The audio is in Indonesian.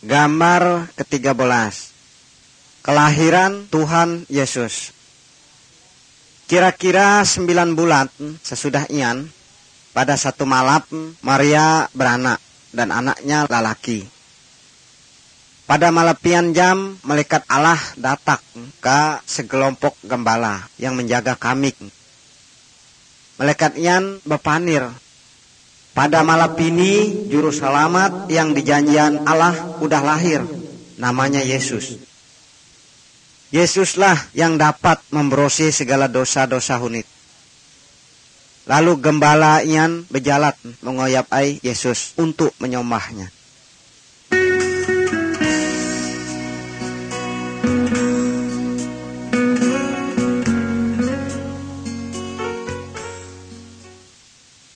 Gambar ke-13. Kelahiran Tuhan Yesus. Kira-kira 9 bulan sesudah ian, pada satu malam Maria beranak dan anaknya lalaki. Pada malapian jam, malaikat Allah datang ke segelompok gembala yang menjaga kambing. Malaikat ian bepanir, pada malam ini juru selamat yang dijanjian Allah udah lahir, namanya Yesus. Yesuslah yang dapat membersih segala dosa-dosa hunit. Lalu gembala ian berjalan mengoyap Yesus untuk menyembahnya.